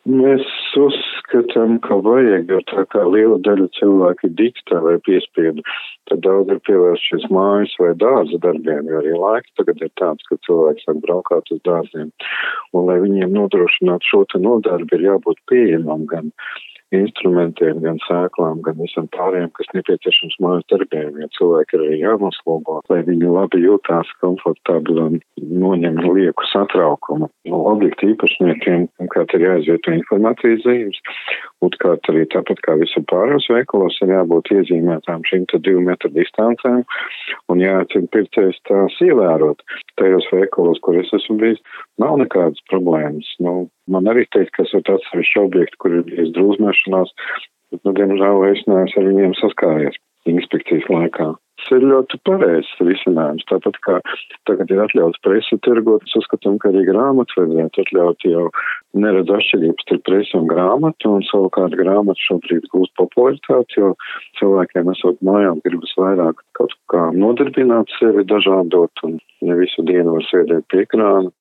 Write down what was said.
Mēs uzskatām, ka vajag, jo tā kā liela daļa cilvēku ir diktā vai piespiedu, tad daudz ir pievērst šīs mājas vai dārza darbiem, jo arī laika tagad ir tāds, ka cilvēks sāk braukāt uz dārziem. Un, lai viņiem nodrošinātu šo te nodarbi, ir jābūt pieejamam gan instrumentiem, gan sēklām, gan visam pārējiem, kas nepieciešams mājas darbiem, jo cilvēki ir arī jānoslogo, lai viņi labi jūtās komfortabli un noņem lieku satraukumu. Objektu īpašniekiem, kā ir jāizvieto informācijas zīmes, un kā arī tāpat kā visam pārējos veikalos, ir jābūt iezīmētām šīm 2 metru distancēm, un jāatcina pircējs tās ievērot. Tajos veikalos, kur es esmu bijis, nav nekādas problēmas. Man arī teikt, ka esat atsevišķi objekti, kur ir bijis drūzmēšanās, bet, diemžēl, es neesmu ar viņiem saskāries inspekcijas laikā. Tas ir ļoti pareizs risinājums. Tāpat kā tagad ir atļauts presi tirgot, es uzskatām, ka arī grāmatu vajadzētu atļaut, jau neredz atšķirības starp presi un grāmatu, un savukārt grāmatu šobrīd gūst popularitāti, jo cilvēkiem esot mājās gribas vairāk kaut kā nodarbināt sevi dažādot, un ne visu dienu var sēdēt pie ekrāna.